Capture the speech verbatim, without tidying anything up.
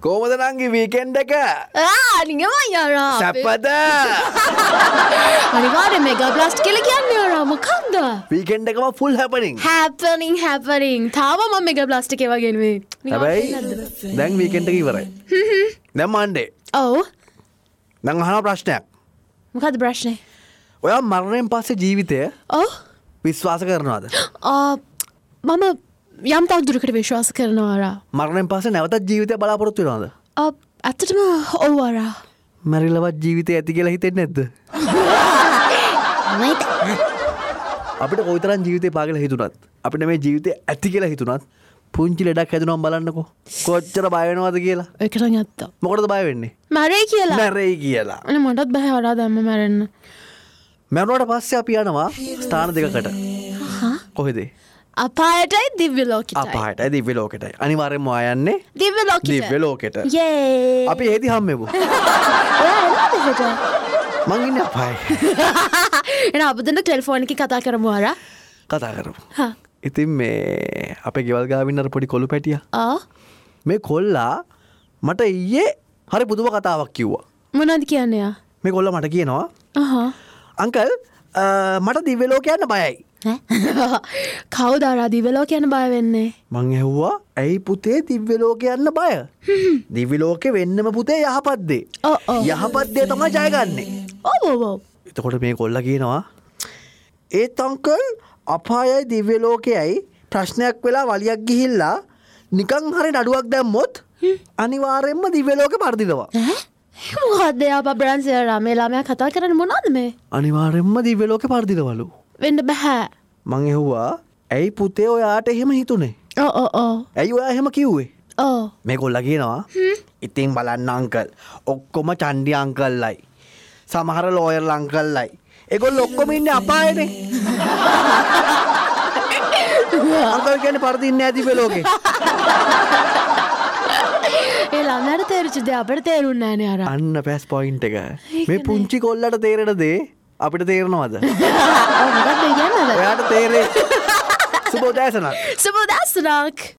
කොහමද නංගි වීකෙන්ඩ් එක? ආ නිකමයි යාරා. සැපද? අනිවාර්යෙන් මෙගා බ්ලාස්ට් කියලා කියන්නේ යාරා මොකක්ද? වීකෙන්ඩ් එකම ෆුල් හැපනින්. හැපනින් හැපනින්. තාම මම මෙගා බ්ලාස්ට් එකේ වගේ නෙවෙයි. හැබැයි දැන් වීකෙන්ඩ් එක ඉවරයි. දැන් මන්ඩේ. ඔව්. මං අහන ප්‍රශ්නයක්. මොකද්ද ප්‍රශ්නේ? ඔයා මරණයෙන් පස්සේ ජීවිතය ඔව් විශ්වාස කරනවද? ආ මම යම් තාක් දුරකට විශ්වාස කරනවා යාරා. මරණයෙන් පස්සේ නැවතත් ජීවිතය බලාපොරොත්තු වෙනවද? ආ ඇත්තටම ඔව් යාරා. මැරිලවත් ජීවිතය ඇති කියලා හිතෙන්නේ නැද්ද? මයිත් අපිට කොයිතරම් ජීවිතේ පාගලා හිතුණත් අපිට මේ ජීවිතේ ඇති කියලා හිතුණත් පුංචි ලෙඩක් හැදුනම බලන්නකෝ කොච්චර බය වෙනවද කියලා. ඒක නම් ඇත්ත. මොකටද බය වෙන්නේ? මැරෙයි කියලා. මැරෙයි කියලා. අනේ මටත් බය යාරා දැම්ම මැරෙන්න. මැරුණාට පස්සේ අපි යනවා ස්ථාන දෙකකට. හා කොහෙද? අපායටයි දිව්‍ය ලෝකෙටයි. අපායටයි දිව්‍ය ලෝකෙටයි. අනිවාර්යෙන්ම ආ යන්නේ දිව්‍ය ලෝකෙට. දිව්‍ය ලෝකෙට. යේ. අපි ඒදි හම්බෙමු. ඔයා එනවද හෙට? මං ඉන්නේ අපායේ. එහෙනම් අපි දෙන්න ටෙලිෆෝන් එකකින් කතා කරමු යාරා. කතා කරමු. හා. ඉතින් මේ අපේ ගෙවල් ගාවින් අර පොඩි කොළු පැටියා. ආ මේ කොල්ලා මට ඊයේ හරි පුදුම කතාවක් කිව්වා. මොනවද කියන්නේ යා? මේ කොල්ලා මට කියනවා අහා. අංකල් මට දිව්‍ය ලෝකෙ යන්න බයයි. ඈ කවුද ආරා දිව්‍ය ලෝකෙ යන්න බය වෙන්නේ? මං ඇහුවා ඇයි පුතේ දිව්‍ය ලෝකෙ යන්න බය? දිව්‍ය ලෝකෙ වෙන්නම පුතේ යහපත් දේ. ඔව් ඔව්. යහපත් දේ තමයි ජයගන්නේ. ඔව් ඔව් ඔව්. එතකොට මේ කොල්ලා කියනවා ඒත් අංකල් අපායයි දිව්‍ය ලෝකයයි ප්‍රශ්නයක් වෙලා වලියක් ගිහිල්ලා නිකන් හරි නඩුවක් දැම්මොත් අනිවාර්යෙන්ම දිව්‍ය ලෝකෙ පරදිනවා. ඈ මොකද්ද යා බබ්‍රන්ස් යාරා මේ ළමයා කතා කරන්නේ මොනවද මේ? අනිවාර්යෙන්ම දිව්‍ය ලෝකෙ පරදිනවලු. වෙන්න බෑ. මං ඇහුවා ඇයි පුතේ ඔයාට එහෙම හිතුනේ? ඔව් ඔව් ඔව්. ඇයි ඔයා එහෙම කිව්වේ? ඔව්. මේ කොල්ලා කියනවා ඉතින් බලන්න අංකල් ඔක්කොම චණ්ඩි අංකල්ලයි සමහර ලෝයර්ලා අංකල්ලයි ඒගොල්ලෝ ඔක්කොම ඉන්නේ අපායනේ. අංකල් කියන්නේ පරදින්නේ නැහැ දිව්‍ය ලෝකේ. ඒ ළමයාට තේරුච්ච දේ අපිට තේරුන්නේ නැහැ නේ අර. අන්න පැස් පොයින්ට් එක. මේ පුංචි කොල්ලට තේරෙන දේ අපිට තේරෙනවද? ඔව් මොකක්ද කියන්නේ? ඔයාට තේරෙයි. සුබ උදෑසනක්. සුබ උදෑසනක්.